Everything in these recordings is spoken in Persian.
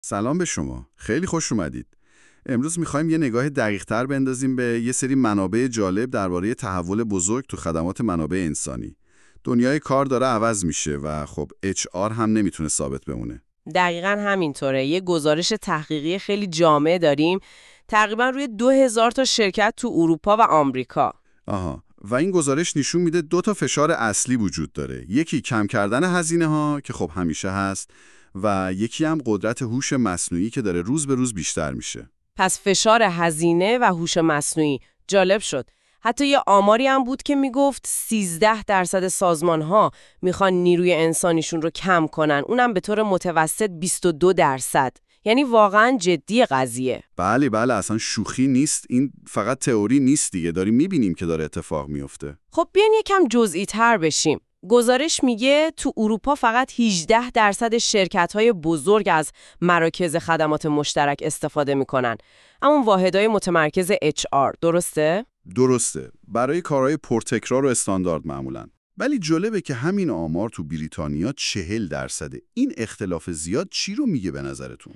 سلام به شما. خیلی خوش اومدید. امروز می‌خوایم یه نگاه دقیق‌تر بندازیم به یه سری منابع جالب درباره تحول بزرگ تو خدمات منابع انسانی. دنیای کار داره عوض میشه و خب HR هم نمیتونه ثابت بمونه. دقیقاً همینطوره. یه گزارش تحقیقی خیلی جامع داریم. تقریباً روی 2000 تا شرکت تو اروپا و آمریکا. آها. و این گزارش نشون میده دو تا فشار اصلی وجود داره. یکی کم کردن هزینه‌ها که خب همیشه هست و یکی هم قدرت هوش مصنوعی که داره روز به روز بیشتر میشه. پس فشار هزینه و هوش مصنوعی جالب شد. حتی یه آماری هم بود که میگفت 13% سازمان‌ها میخوان نیروی انسانیشون رو کم کنن. اونم به طور متوسط 22%. یعنی واقعاً جدی قضیه. بله اصلا شوخی نیست. این فقط تئوری نیست دیگه. داریم میبینیم که داره اتفاق میفته. خب بیاین یکم جزئی تر بشیم. گزارش میگه تو اروپا فقط 18% شرکت‌های بزرگ از مراکز خدمات مشترک استفاده میکنن. اما واحدهای متمرکز HR، درسته؟ درسته. برای کارهای پرتکرار و استاندارد معمولاً. ولی جالبه که همین آمار تو بریتانیا 40%. این اختلاف زیاد چی رو میگه به نظرتون؟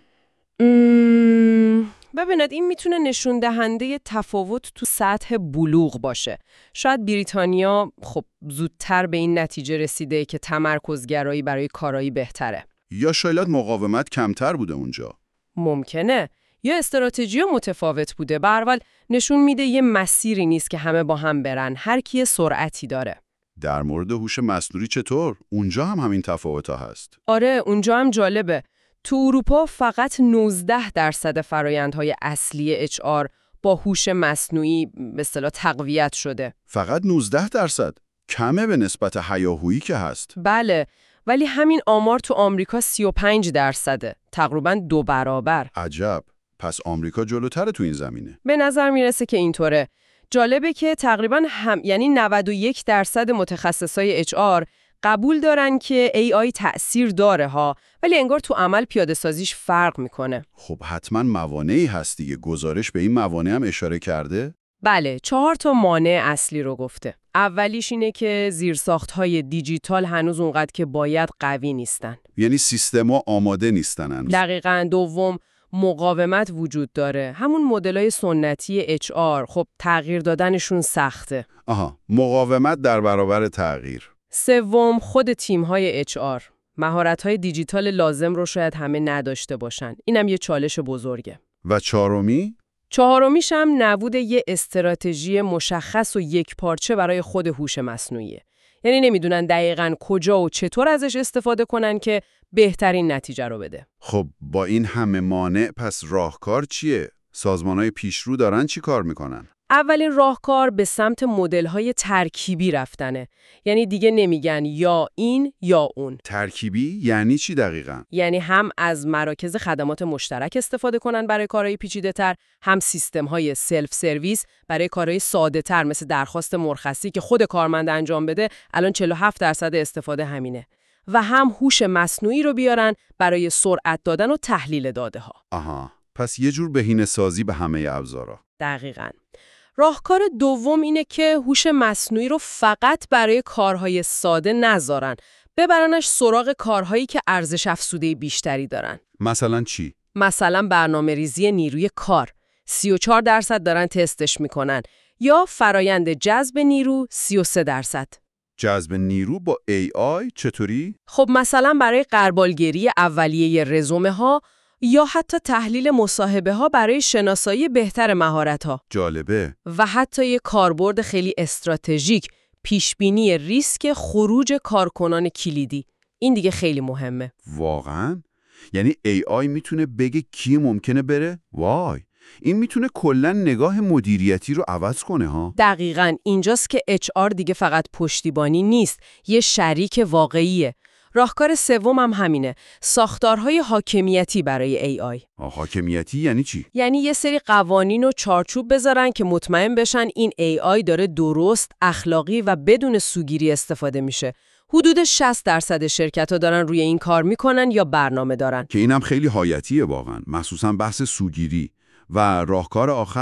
ببینید این میتونه نشون دهنده تفاوت تو سطح بلوغ باشه. شاید بریتانیا خب زودتر به این نتیجه رسیده که تمرکزگرایی برای کارایی بهتره. یا شاید مقاومت کمتر بوده اونجا. ممکنه. یا استراتژی متفاوت بوده. به هر حال نشون میده یه مسیری نیست که همه با هم برن. هر کی سرعتی داره. در مورد هوش مصنوعی چطور؟ اونجا هم همین تفاوت‌ها هست. آره، اونجا هم جالبه. تو اروپا فقط 19% فرآیندهای اصلی HR با هوش مصنوعی به اصطلاح تقویت شده. فقط 19%؟ کمه به نسبت هیاهویی که هست. بله، ولی همین آمار تو آمریکا 35%. تقریباً 2 برابر. عجب. پس آمریکا جلوتره تو این زمینه. به نظر میرسه که اینطوره. جالبه که تقریباً یعنی 91% متخصصای HR قبول دارن که AI تأثیر داره ها، ولی انگار تو عمل پیاده سازیش فرق میکنه. خب حتما موانعی هست دیگه. گزارش به این موانع هم اشاره کرده؟ بله، 4 تا مانع اصلی رو گفته. اولیش اینه که زیرساخت‌های دیجیتال هنوز اونقدر که باید قوی نیستن. یعنی سیستم‌ها آماده نیستن هنوز. دقیقاً. دوم، مقاومت وجود داره. همون مدل‌های سنتی HR خب تغییر دادنشون سخته. آها، مقاومت در برابر تغییر. سوم، خود تیم‌های HR مهارت‌های دیجیتال لازم رو شاید همه نداشته باشن. اینم یه چالش بزرگه. و چهارمی؟ چهارمیش هم نبود یه استراتژی مشخص و یکپارچه برای خود هوش مصنوعیه. یعنی نمیدونن دقیقاً کجا و چطور ازش استفاده کنن که بهترین نتیجه رو بده. خب با این همه مانع پس راهکار چیه؟ سازمان‌های پیشرو دارن چی کار میکنن؟ اولین راهکار به سمت مدل‌های ترکیبی رفتنه. یعنی دیگه نمیگن یا این یا اون. ترکیبی یعنی چی دقیقاً؟ یعنی هم از مراکز خدمات مشترک استفاده کنن برای کارهای پیچیده‌تر، هم سیستم‌های سلف سرویس برای کارهای ساده‌تر مثل درخواست مرخصی که خود کارمند انجام بده. الان 47% استفاده همینه. و هم هوش مصنوعی رو بیارن برای سرعت دادن و تحلیل داده‌ها. آها، پس یه جور بهینه‌سازی به همه ابزارا. دقیقاً. راهکار دوم اینه که هوش مصنوعی رو فقط برای کارهای ساده نذارن، ببرنش سراغ کارهایی که ارزش افزوده بیشتری دارن. مثلا چی؟ مثلا برنامه‌ریزی نیروی کار، 34% دارن تستش میکنن، یا فرایند جذب نیرو 33%. جذب نیرو با AI چطوری؟ خب مثلا برای غربالگیری اولیه رزومه ها یا حتی تحلیل مصاحبه ها برای شناسایی بهتر مهارت ها. جالبه. و حتی یک کاربرد خیلی استراتژیک، پیشبینی ریسک خروج کارکنان کلیدی. این دیگه خیلی مهمه. واقعاً؟ یعنی AI میتونه بگه کی ممکنه بره؟ وای، این میتونه کلاً نگاه مدیریتی رو عوض کنه ها. دقیقاً. اینجاست که HR دیگه فقط پشتیبانی نیست، یه شریک واقعیه. راهکار سوم هم همینه، ساختارهای حاکمیتی برای AI. حاکمیتی یعنی چی؟ یعنی یه سری قوانین و چارچوب بذارن که مطمئن بشن این AI داره درست، اخلاقی و بدون سوگیری استفاده میشه. حدود 60% شرکت‌ها دارن روی این کار میکنن یا برنامه دارن. که اینم خیلی حیاتیه واقعاً، مخصوصاً بحث سوگیری. و راهکار آخر؟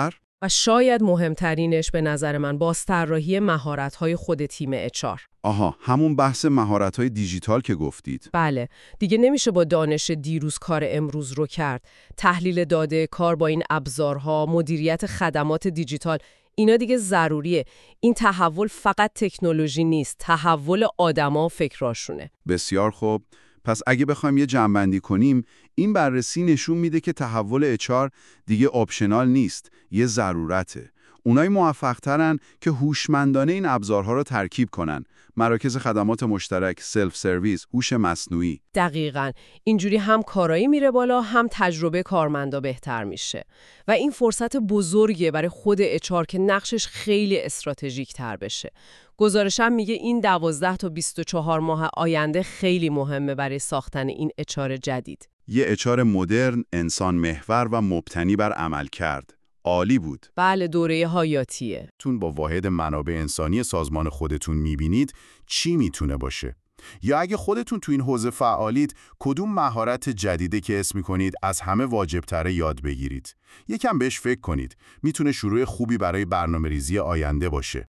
و شاید مهمترینش به نظر من بازطراحی مهارت‌های خود تیم HR. آها، همون بحث مهارت‌های دیجیتال که گفتید. بله، دیگه نمیشه با دانش دیروز کار امروز رو کرد. تحلیل داده، کار با این ابزارها، مدیریت خدمات دیجیتال، اینا دیگه ضروریه. این تحول فقط تکنولوژی نیست، تحول آدما و فکراشونه. بسیار خوب. پس اگه بخوایم یه جمع‌بندی کنیم، این بررسی نشون میده که تحول HR دیگه آپشنال نیست، یه ضرورته. اونای موفق‌ترن که هوشمندانه این ابزارها رو ترکیب کنن. مراکز خدمات مشترک، سلف سرویس، هوش مصنوعی. دقیقاً. اینجوری هم کارایی میره بالا، هم تجربه کارمندا بهتر میشه. و این فرصت بزرگیه برای خود HR که نقشش خیلی استراتژیک تر بشه. گزارشم میگه این 12 تا 24 ماه آینده خیلی مهمه برای ساختن این HR جدید. یه HR مدرن، انسان محور و مبتنی بر عمل کرد. عالی بود. بله، دوره حیاتیه. تون با واحد منابع انسانی سازمان خودتون میبینید چی میتونه باشه؟ یا اگه خودتون تو این حوزه فعالید، کدوم مهارت جدیده که اسم می‌کنید از همه واجب‌تره یاد بگیرید؟ یکم بهش فکر کنید. میتونه شروع خوبی برای برنامه‌ریزی آینده باشه.